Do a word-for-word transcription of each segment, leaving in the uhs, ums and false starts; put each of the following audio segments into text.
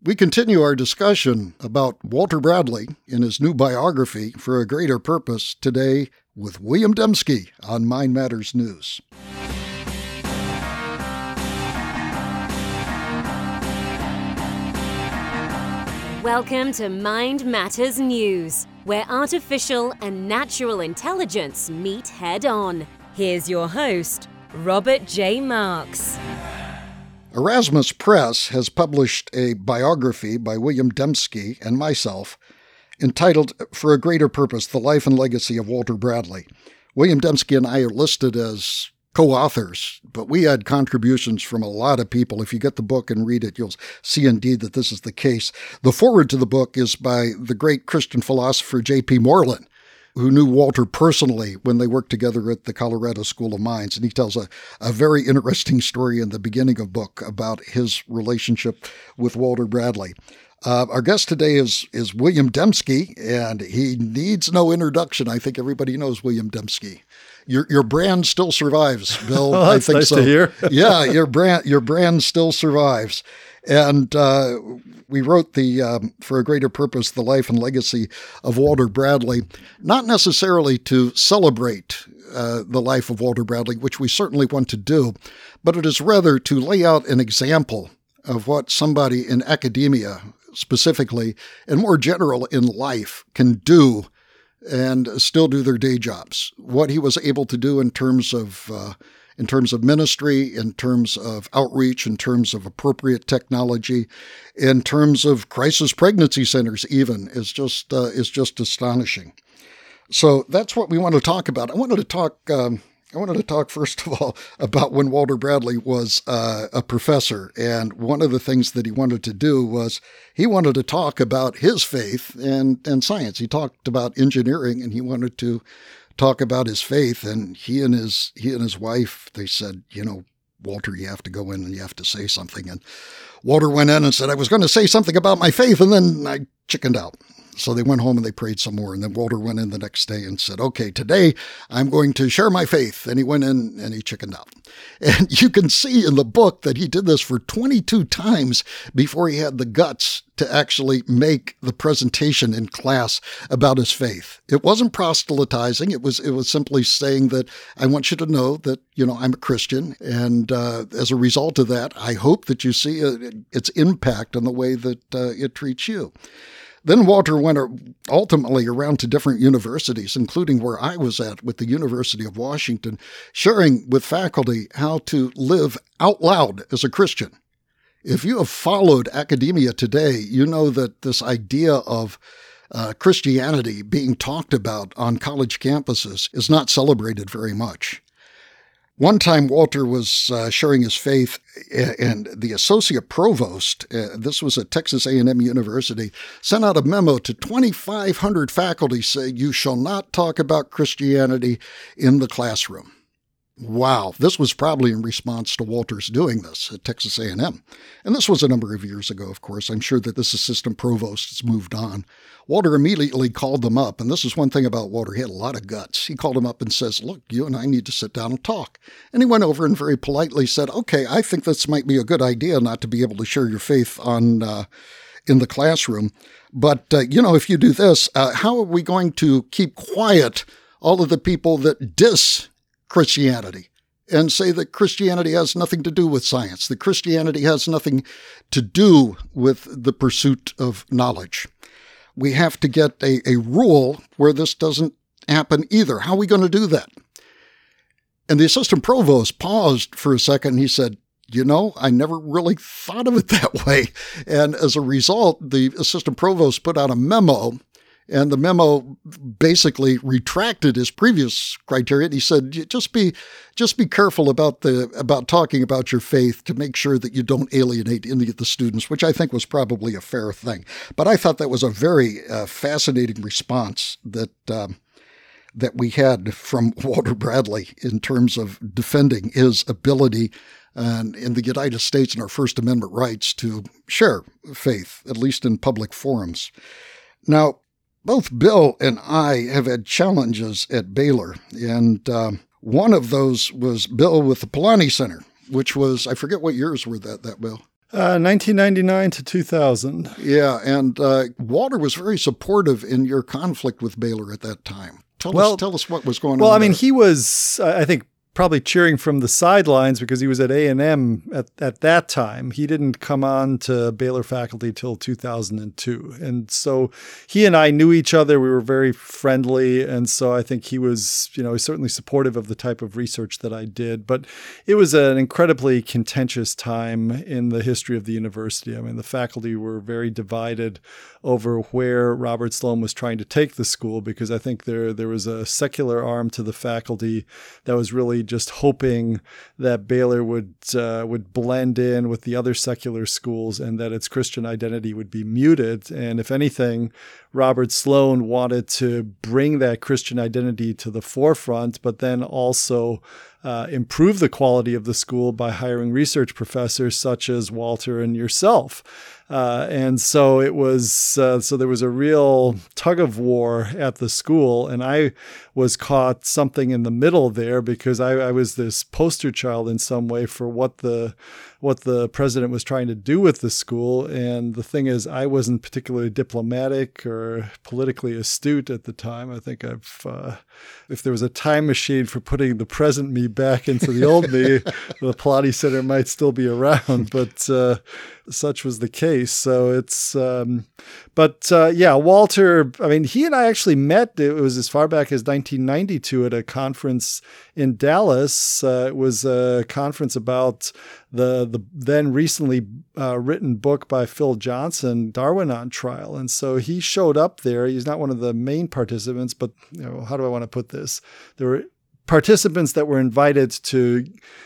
We continue our discussion about Walter Bradley in his new biography, For a Greater Purpose, today with William Dembski on Mind Matters News. Welcome to Mind Matters News, where artificial and natural intelligence meet head-on. Here's your host, Robert J. Marks. Erasmus Press has published a biography by William Dembski and myself entitled For a Greater Purpose, The Life and Legacy of Walter Bradley. William Dembski and I are listed as co-authors, but we had contributions from a lot of people. If you get the book and read it, you'll see indeed that this is the case. The foreword to the book is by the great Christian philosopher J P Moreland, who knew Walter personally when they worked together at the Colorado School of Mines. And he tells a, a very interesting story in the beginning of the book about his relationship with Walter Bradley. Uh, our guest today is is William Dembski, and he needs no introduction. I think everybody knows William Dembski. Your your brand still survives, Bill. Oh, that's I think nice so. to hear. Yeah, your brand your brand still survives. And uh, we wrote the um, For a Greater Purpose, The Life and Legacy of Walter Bradley, not necessarily to celebrate uh, the life of Walter Bradley, which we certainly want to do, but it is rather to lay out an example of what somebody in academia specifically, and more general in life, can do and still do their day jobs. What he was able to do in terms of uh, in terms of ministry, in terms of outreach, in terms of appropriate technology, in terms of crisis pregnancy centers even, is just uh, is just astonishing. So that's what we want to talk about. I wanted to talk. Um, I wanted to talk first of all about when Walter Bradley was uh, a professor, and one of the things that he wanted to do was he wanted to talk about his faith and and science. He talked about engineering, and he wanted to talk about his faith. And he and his he and his wife, they said, you know, Walter, you have to go in and you have to say something. And Walter went in and said, I was going to say something about my faith, and then I chickened out. So they went home and they prayed some more. And then Walter went in the next day and said, okay, today I'm going to share my faith. And he went in and he chickened out. And you can see in the book that he did this for twenty-two times before he had the guts to actually make the presentation in class about his faith. It wasn't proselytizing. It was it was simply saying that I want you to know that, you know, I'm a Christian. And uh, as a result of that, I hope that you see uh, its impact on the way that uh, it treats you. Then Walter went ultimately around to different universities, including where I was at with the University of Washington, sharing with faculty how to live out loud as a Christian. If you have followed academia today, you know that this idea of uh, Christianity being talked about on college campuses is not celebrated very much. One time, Walter was uh, sharing his faith, and the associate provost, uh, this was at Texas A and M University, sent out a memo to twenty-five hundred faculty saying, you shall not talk about Christianity in the classroom. Wow, this was probably in response to Walter's doing this at Texas A and M. And this was a number of years ago, of course. I'm sure that this assistant provost has moved on. Walter immediately called them up, and this is one thing about Walter. He had a lot of guts. He called him up and says, look, you and I need to sit down and talk. And he went over and very politely said, okay, I think this might be a good idea not to be able to share your faith on uh, in the classroom. But, uh, you know, if you do this, uh, how are we going to keep quiet all of the people that diss Christianity and say that Christianity has nothing to do with science, that Christianity has nothing to do with the pursuit of knowledge? We have to get a, a rule where this doesn't happen either. How are we going to do that? And the assistant provost paused for a second. He said, you know, I never really thought of it that way. And as a result, the assistant provost put out a memo. And the memo basically retracted his previous criteria. He said, just be just be careful about the about talking about your faith to make sure that you don't alienate any of the students, which I think was probably a fair thing. But I thought that was a very uh, fascinating response that um, that we had from Walter Bradley in terms of defending his ability and in the United States and our First Amendment rights to share faith, at least in public forums. Now, both Bill and I have had challenges at Baylor, and uh, one of those was Bill with the Polanyi Center, which was, I forget what years were that, that Bill? Uh, nineteen ninety-nine to two thousand. Yeah, and uh, Walter was very supportive in your conflict with Baylor at that time. Tell well, us, tell us what was going well, on. Well, I mean, there. he was, I think, probably cheering from the sidelines because he was at A and M at, at that time. He didn't come on to Baylor faculty till two thousand two. And so he and I knew each other. We were very friendly. And so I think he was, you know, certainly supportive of the type of research that I did. But it was an incredibly contentious time in the history of the university. I mean, the faculty were very divided over where Robert Sloan was trying to take the school, because I think there there was a secular arm to the faculty that was really just hoping that Baylor would uh, would blend in with the other secular schools and that its Christian identity would be muted. And if anything, Robert Sloan wanted to bring that Christian identity to the forefront, but then also uh, improve the quality of the school by hiring research professors such as Walter and yourself. Uh, and so it was, uh, so there was a real tug of war at the school, and I was caught something in the middle there because I, I was this poster child in some way for what the what the president was trying to do with the school. And the thing is, I wasn't particularly diplomatic or politically astute at the time. I think I've, uh, if there was a time machine for putting the present me back into the old me, the Pilates Center might still be around, but uh, such was the case. So it's, um, but uh, yeah, Walter, I mean, he and I actually met, it was as far back as nineteen ninety-two at a conference in Dallas. Uh, it was a conference about the the then recently uh, written book by Phil Johnson, Darwin on Trial. And so he showed up there. He's not one of the main participants, but you know, how do I want to put this? There were participants that were invited to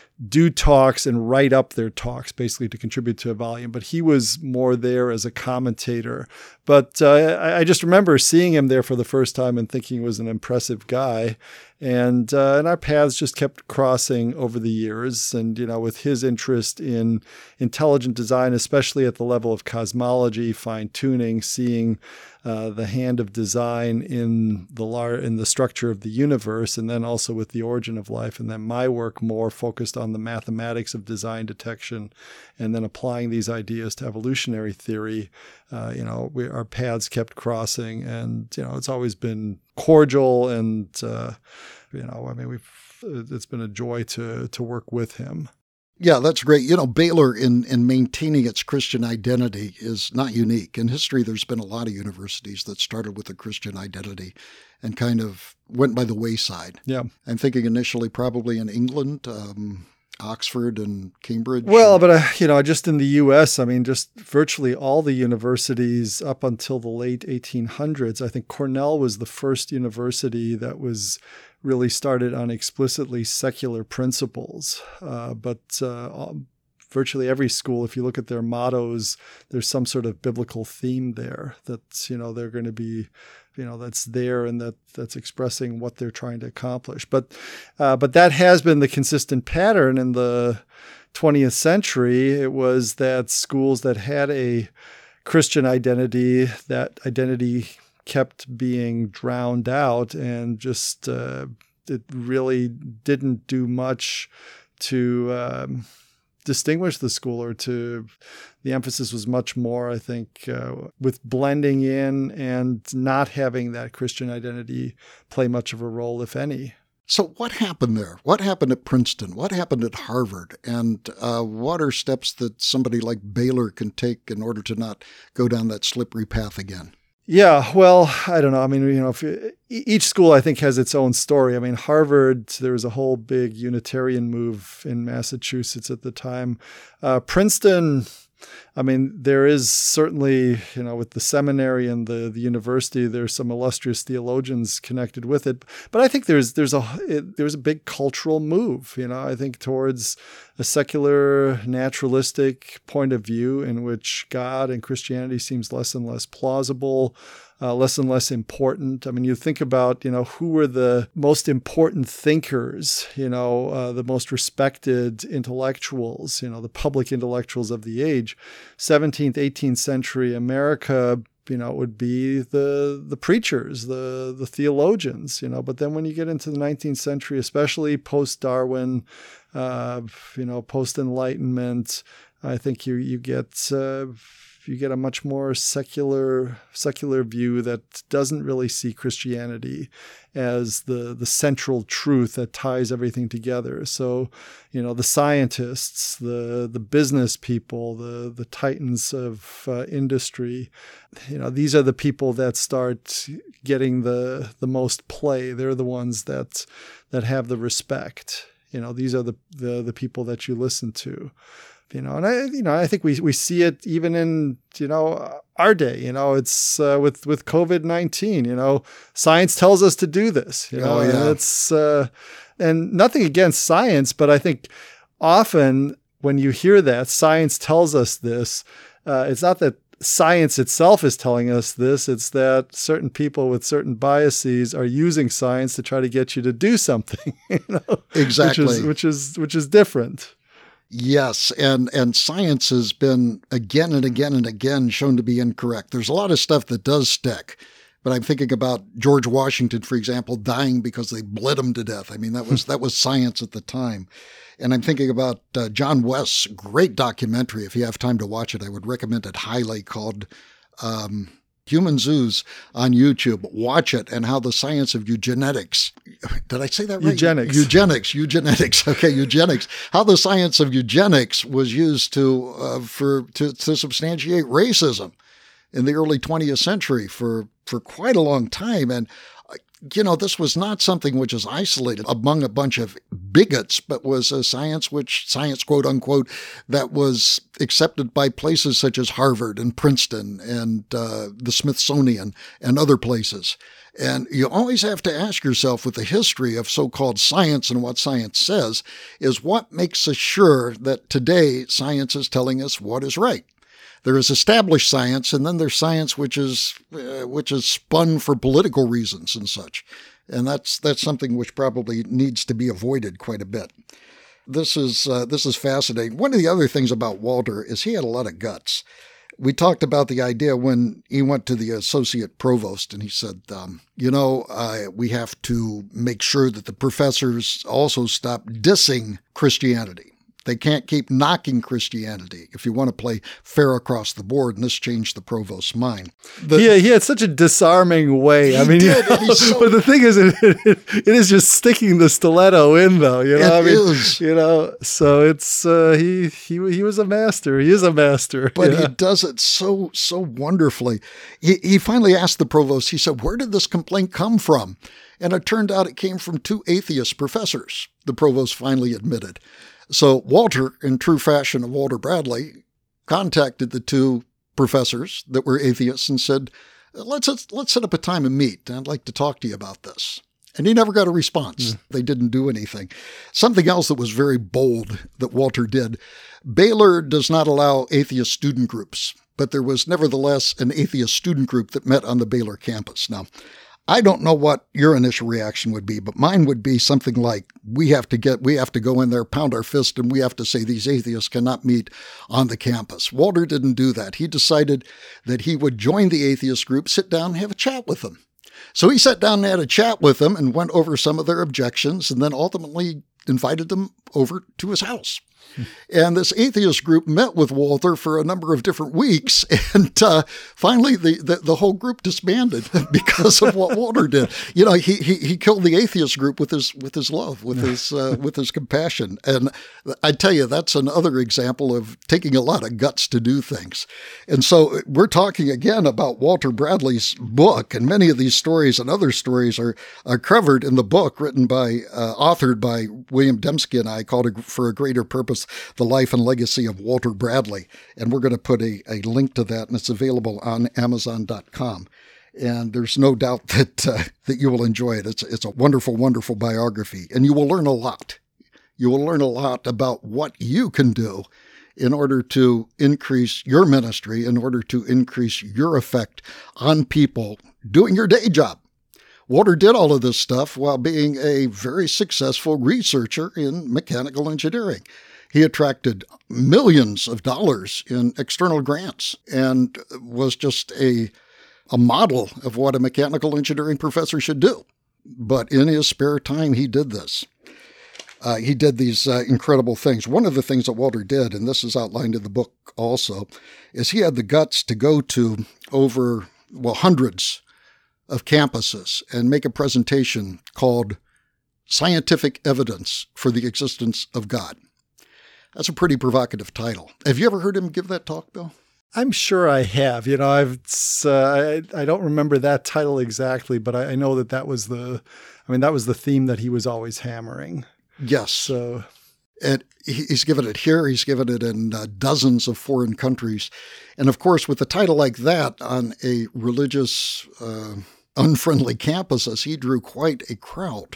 do talks and write up their talks, basically to contribute to a volume. But he was more there as a commentator. But uh, I, I just remember seeing him there for the first time and thinking he was an impressive guy. And uh, and our paths just kept crossing over the years. And, you know, with his interest in intelligent design, especially at the level of cosmology, fine tuning, seeing uh, the hand of design in the lar- in the structure of the universe, and then also with the origin of life. And then my work more focused on the mathematics of design detection, and then applying these ideas to evolutionary theory. Uh, you know, we, our paths kept crossing, and, you know, it's always been cordial, and, uh, you know, I mean, we've, it's been a joy to, to work with him. Yeah, that's great. You know, Baylor in, in maintaining its Christian identity is not unique. In history, there's been a lot of universities that started with a Christian identity and kind of went by the wayside. Yeah. I'm thinking initially probably in England, um, Oxford and Cambridge. Well, but, uh, you know, just in the U S, I mean, just virtually all the universities up until the late eighteen hundreds, I think Cornell was the first university that was really started on explicitly secular principles. Uh, but uh, virtually every school, if you look at their mottos, there's some sort of biblical theme there that's, you know, they're going to be, you know, that's there and that that's expressing what they're trying to accomplish. But uh, but that has been the consistent pattern in the twentieth century. It was that schools that had a Christian identity, that identity kept being drowned out, and just uh, it really didn't do much to um, distinguish the school, or to, the emphasis was much more, I think, uh, with blending in and not having that Christian identity play much of a role, if any. So what happened there? What happened at Princeton? What happened at Harvard? And uh, what are steps that somebody like Baylor can take in order to not go down that slippery path again? Yeah, well, I don't know. I mean, you know, if you, each school, I think, has its own story. I mean, Harvard, there was a whole big Unitarian move in Massachusetts at the time. Uh, Princeton, I mean, there is certainly, you know, with the seminary and the, the university, there's some illustrious theologians connected with it. But I think there's there's a it, there's a big cultural move, you know, I think towards a secular, naturalistic point of view in which God and Christianity seems less and less plausible, uh, less and less important. I mean, you think about, you know, who were the most important thinkers, you know, uh, the most respected intellectuals, you know, the public intellectuals of the age. seventeenth, eighteenth century America, you know, it would be the the preachers, the the theologians, you know. But then when you get into the nineteenth century, especially post-Darwin, uh, you know, post-Enlightenment, I think you you get uh, you get a much more secular secular view that doesn't really see Christianity as the the central truth that ties everything together. So, you know, the scientists, the the business people, the the titans of uh, industry, you know, these are the people that start getting the the most play. They're the ones that that have the respect. You know, these are the the, the people that you listen to. You know, and I, you know, I think we we see it even in, you know, our day. You know, it's uh, with with COVID nineteen. You know, science tells us to do this. You know, oh, yeah. and it's uh, and nothing against science, but I think often when you hear that science tells us this, uh, it's not that science itself is telling us this. It's that certain people with certain biases are using science to try to get you to do something. You know, exactly, which is which is which is different. Yes, and, and science has been again and again and again shown to be incorrect. There's a lot of stuff that does stick, but I'm thinking about George Washington, for example, dying because they bled him to death. I mean, that was that was science at the time. And I'm thinking about uh, John West's great documentary. If you have time to watch it, I would recommend it highly, called um, Human Zoos on YouTube. Watch it, and how the science of eugenetics, did I say that right? Eugenics. Eugenics, eugenics. Okay, eugenics. How the science of eugenics was used to uh, for to, to substantiate racism in the early twentieth century for, for quite a long time. And, you know, this was not something which is isolated among a bunch of bigots, but was a science which, science quote unquote, that was accepted by places such as Harvard and Princeton and uh, the Smithsonian and other places. And you always have to ask yourself, with the history of so-called science and what science says, is what makes us sure that today science is telling us what is right? There is established science, and then there's science which is uh, which is spun for political reasons and such. And that's that's something which probably needs to be avoided quite a bit. This is uh, this is fascinating. One of the other things about Walter is he had a lot of guts. We talked about the idea when he went to the associate provost and he said, um, you know, uh, we have to make sure that the professors also stop dissing Christianity. They can't keep knocking Christianity if you want to play fair across the board, and this changed the provost's mind. The, yeah, he had such a disarming way. I mean, did, you know, so, but the thing is, it, it, it is just sticking the stiletto in, though. You know, it I mean, is. You know, so it's uh, he he he was a master. He is a master, but yeah. he does it so so wonderfully. He he finally asked the provost. He said, "Where did this complaint come from?" And it turned out it came from two atheist professors. The provost finally admitted. So Walter, in true fashion of Walter Bradley, contacted the two professors that were atheists and said, let's let's set up a time and meet. I'd like to talk to you about this. And he never got a response. Mm. They didn't do anything. Something else that was very bold that Walter did. Baylor does not allow atheist student groups, but there was nevertheless an atheist student group that met on the Baylor campus. Now, I don't know what your initial reaction would be, but mine would be something like, we have to get, we have to go in there, pound our fist, and we have to say these atheists cannot meet on the campus. Walter didn't do that. He decided that he would join the atheist group, sit down, and have a chat with them. So he sat down and had a chat with them and went over some of their objections, and then ultimately invited them over to his house. And this atheist group met with Walter for a number of different weeks. And uh, finally, the, the, the whole group disbanded because of what Walter did. You know, he, he he killed the atheist group with his with his love, with his uh, with his compassion. And I tell you, that's another example of taking a lot of guts to do things. And so we're talking again about Walter Bradley's book, and many of these stories and other stories are, are covered in the book written by, uh, authored by William Dembski and I, called For a Greater Purpose, The Life and Legacy of Walter Bradley. And we're going to put a, a link to that, and it's available on amazon dot com. And there's no doubt that uh, that you will enjoy it. It's, it's a wonderful, wonderful biography, and you will learn a lot. You will learn a lot about what you can do in order to increase your ministry, in order to increase your effect on people doing your day job. Walter did all of this stuff while being a very successful researcher in mechanical engineering. He attracted millions of dollars in external grants and was just a, a model of what a mechanical engineering professor should do. But in his spare time, he did this. Uh, he did these uh, incredible things. One of the things that Walter did, and this is outlined in the book also, is he had the guts to go to over, well, hundreds of campuses and make a presentation called Scientific Evidence for the Existence of God. That's a pretty provocative title. Have you ever heard him give that talk, Bill? I'm sure I have. You know, I've uh, I, I don't remember that title exactly, but I, I know that that was the, I mean, that was the theme that he was always hammering. Yes. So, and he's given it here. He's given it in uh, dozens of foreign countries, and of course, with a title like that on a religious, uh, unfriendly campuses, he drew quite a crowd.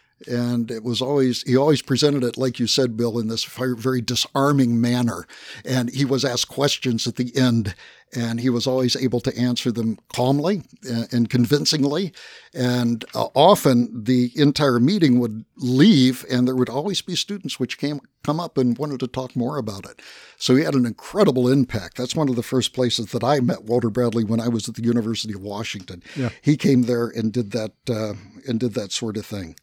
And it was always, he always presented it, like you said, Bill, in this very disarming manner. And he was asked questions at the end, and he was always able to answer them calmly and convincingly. And uh, often the entire meeting would leave, and there would always be students which came come up and wanted to talk more about it. So he had an incredible impact. That's one of the first places that I met Walter Bradley when I was at the University of Washington. Yeah. He came there and did that uh, and did that sort of thing.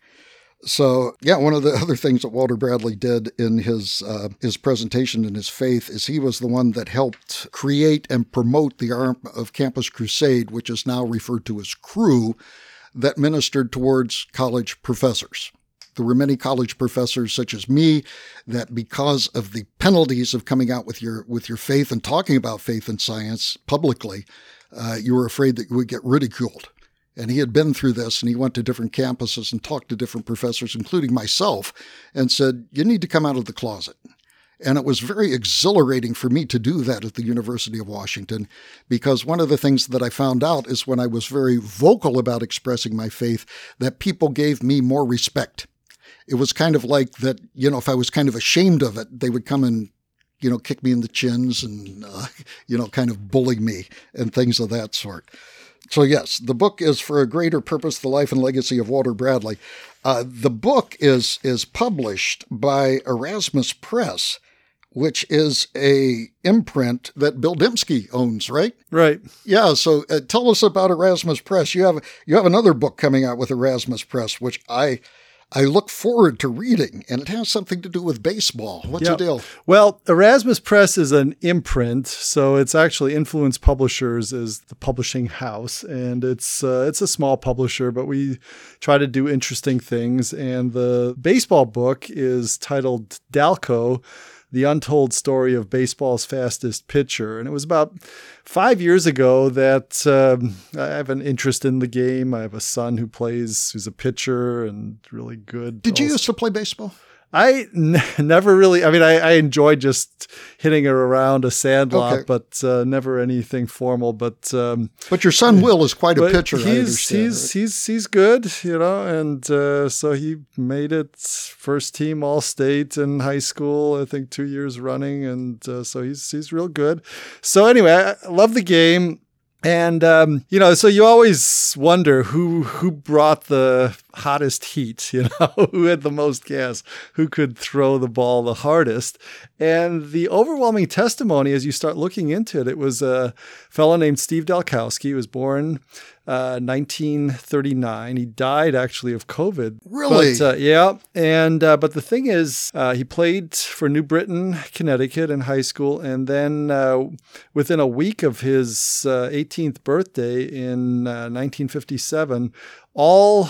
So, yeah, one of the other things that Walter Bradley did in his uh, his presentation in his faith is he was the one that helped create and promote the arm of Campus Crusade, which is now referred to as C R U, that ministered towards college professors. There were many college professors such as me that because of the penalties of coming out with your with your faith and talking about faith and science publicly, uh, you were afraid that you would get ridiculed. And he had been through this, and he went to different campuses and talked to different professors, including myself, and said, you need to come out of the closet. And it was very exhilarating for me to do that at the University of Washington, because one of the things that I found out is when I was very vocal about expressing my faith, that people gave me more respect. It was kind of like that, you know, if I was kind of ashamed of it, they would come and, you know, kick me in the chins and, uh, you know, kind of bully me and things of that sort. So yes, the book is For a Greater Purpose, The Life and Legacy of Walter Bradley. Uh, the book is is published by Erasmus Press, which is a imprint that Bill Dembski owns, right? Right. Yeah, so uh, tell us about Erasmus Press. You have you have another book coming out with Erasmus Press, which I I look forward to reading, and it has something to do with baseball. What's yeah. the deal? Well, Erasmus Press is an imprint, so it's actually Influence Publishers is the publishing house, and it's uh, it's a small publisher, but we try to do interesting things. And the baseball book is titled Dalco, The Untold Story of Baseball's Fastest Pitcher. And it was about five years ago that um, I have an interest in the game. I have a son who plays, who's a pitcher and really good. Did you also. used to play baseball? I n- never really, I mean, I, I enjoyed just hitting it around a sandlot, okay. but uh, never anything formal. But um, but your son Will is quite a pitcher. He's I understand, he's right? he's he's good, you know, and uh, so he made it first team All State in high school, I think two years running, and uh, so he's he's real good. So anyway, I love the game. And, um, you know, so you always wonder who who brought the hottest heat, you know, who had the most gas, who could throw the ball the hardest. And the overwhelming testimony, as you start looking into it, it was a fellow named Steve Dalkowski. He was born uh, nineteen thirty-nine. He died actually of COVID. Really? But, uh, yeah. And uh, but the thing is, uh, he played for New Britain, Connecticut in high school. And then uh, within a week of his uh, eighteenth birthday in uh, nineteen fifty-seven, all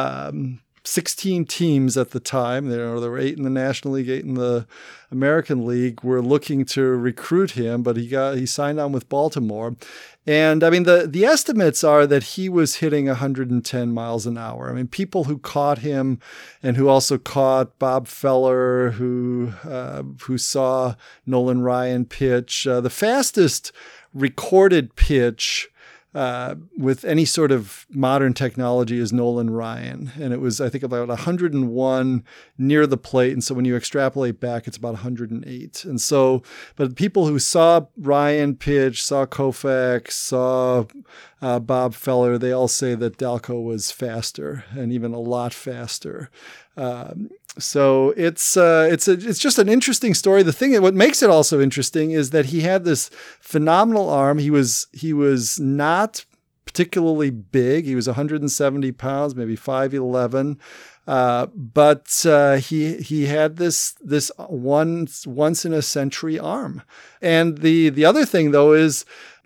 um, sixteen teams at the time, there, there were eight in the National League, eight in the American League, were looking to recruit him, but he got he signed on with Baltimore. And I mean, the, the estimates are that he was hitting one hundred ten miles an hour. I mean, people who caught him and who also caught Bob Feller, who uh, who saw Nolan Ryan pitch, uh, the fastest recorded pitch Uh, with any sort of modern technology is Nolan Ryan. And it was, I think, about one hundred one near the plate. And so when you extrapolate back, it's about one hundred eight. And so, but people who saw Ryan pitch, saw Koufax, saw uh, Bob Feller, they all say that Dalco was faster and even a lot faster. Um, so it's uh, it's a, it's just an interesting story. The thing, what makes it also interesting is that he had this phenomenal arm. He was he was not particularly big. He was one hundred seventy pounds, maybe five eleven. Uh, but uh, he he had this this one once in a century arm. And the the other thing though is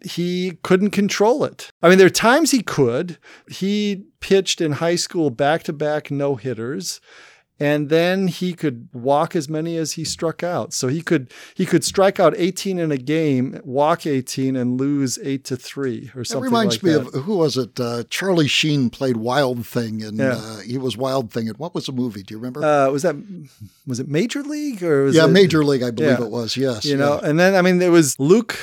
he couldn't control it. I mean, there are times he could. He pitched in high school back-to-back no-hitters. And then he could walk as many as he struck out. So he could he could strike out eighteen in a game, walk eighteen, and lose eight to three or something like that. That reminds me of, who was it? Uh, Charlie Sheen played Wild Thing, and yeah. uh, he was Wild Thing. And what was the movie? Do you remember? Uh, was that was it Major League or was yeah, it, Major League? I believe yeah. it was. Yes, you know. yeah. And then I mean, there was Luke.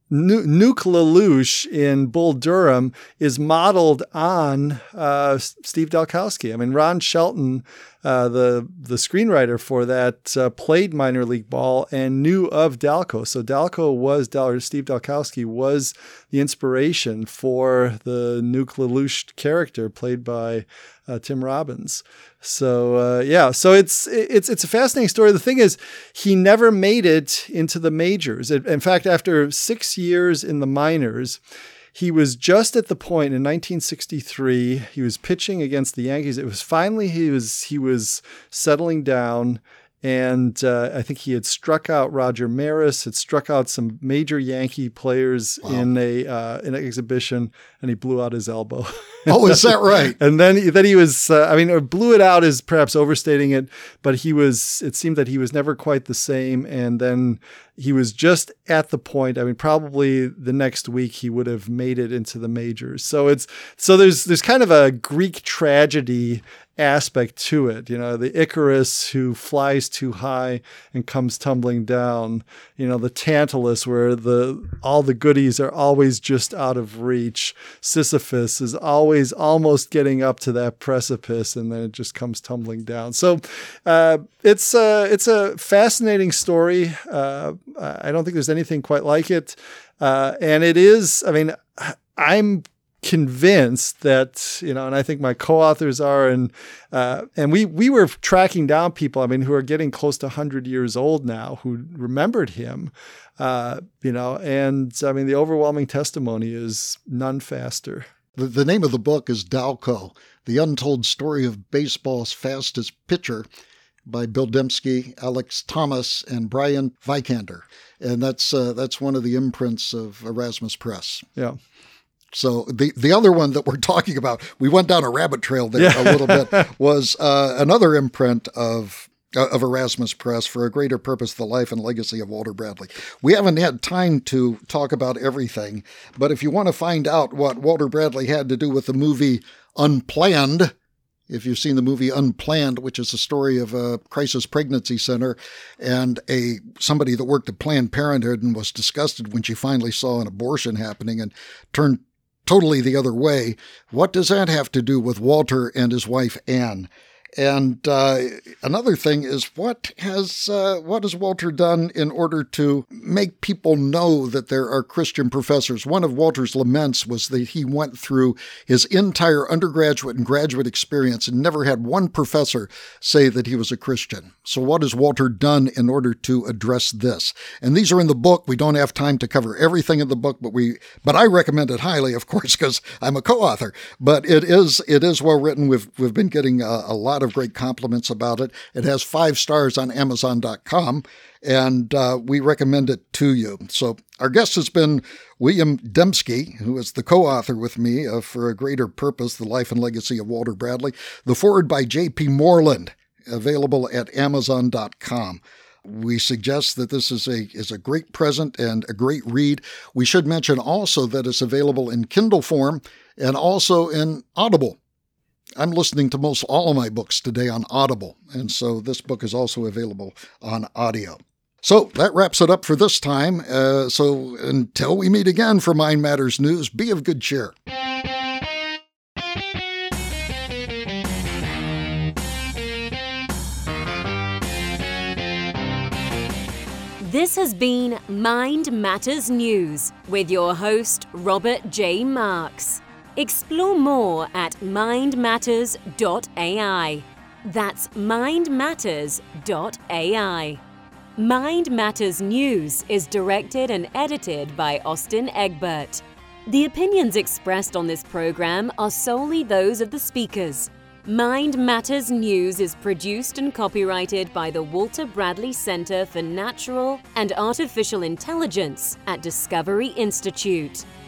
Nuke LaLoosh in Bull Durham is modeled on uh, Steve Dalkowski. I mean, Ron Shelton, uh, the the screenwriter for that, uh, played minor league ball and knew of Dalco. So Dalco was, Dal- Steve Dalkowski was the inspiration for the Nuke LaLoosh character played by uh, Tim Robbins. So uh, yeah, so it's it's it's a fascinating story. The thing is, he never made it into the majors. In fact, after six years in the minors, he was just at the point in nineteen sixty-three. He was pitching against the Yankees. It was finally he was he was settling down. And uh, I think he had struck out Roger Maris, had struck out some major Yankee players wow. in a uh, in an exhibition, and he blew out his elbow. Oh, is that right? And then he, then he was, uh, I mean, or blew it out is perhaps overstating it, but he was, it seemed that he was never quite the same. And then he was just at the point, I mean, probably the next week he would have made it into the majors. So it's, so there's, there's kind of a Greek tragedy aspect to it, you know, the Icarus who flies too high and comes tumbling down, you know, the Tantalus where the all the goodies are always just out of reach. Sisyphus is always almost getting up to that precipice and then it just comes tumbling down. So uh, it's uh, it's a fascinating story. Uh, I don't think there's anything quite like it, uh, and it is. I mean, I'm convinced that, you know, and I think my co-authors are, and uh, and we we were tracking down people, I mean, who are getting close to one hundred years old now who remembered him, uh, you know, and I mean, the overwhelming testimony is none faster. The, the name of the book is Dalco, The Untold Story of Baseball's Fastest Pitcher, by Bill Dembski, Alex Thomas, and Brian Vikander. And that's uh, that's one of the imprints of Erasmus Press. Yeah. So the, the other one that we're talking about, we went down a rabbit trail there yeah. a little bit, was uh, another imprint of uh, of Erasmus Press, For a Greater Purpose, The Life and Legacy of Walter Bradley. We haven't had time to talk about everything, but if you want to find out what Walter Bradley had to do with the movie Unplanned, if you've seen the movie Unplanned, which is a story of a crisis pregnancy center and a somebody that worked at Planned Parenthood and was disgusted when she finally saw an abortion happening and turned totally the other way. What does that have to do with Walter and his wife, Anne? And uh, another thing is, what has uh, what has Walter done in order to make people know that there are Christian professors? One of Walter's laments was that he went through his entire undergraduate and graduate experience and never had one professor say that he was a Christian. So what has Walter done in order to address this? And these are in the book. We don't have time to cover everything in the book, but we but I recommend it highly, of course, because I'm a co-author. But it is it is well written. We've we've been getting a, a lot of great compliments about it. It has five stars on Amazon dot com, and uh, we recommend it to you. So our guest has been William Dembski, who is the co-author with me of For a Greater Purpose, The Life and Legacy of Walter Bradley. The foreword by J P Moreland, available at Amazon dot com. We suggest that this is a is a great present and a great read. We should mention also that it's available in Kindle form and also in Audible. I'm listening to most all of my books today on Audible, and so this book is also available on audio. So that wraps it up for this time. Uh, so until we meet again for Mind Matters News, be of good cheer. This has been Mind Matters News with your host, Robert J. Marks. Explore more at mind matters dot a i. That's mind matters dot a i. Mind Matters News is directed and edited by Austin Egbert. The opinions expressed on this program are solely those of the speakers. Mind Matters News is produced and copyrighted by the Walter Bradley Center for Natural and Artificial Intelligence at Discovery Institute.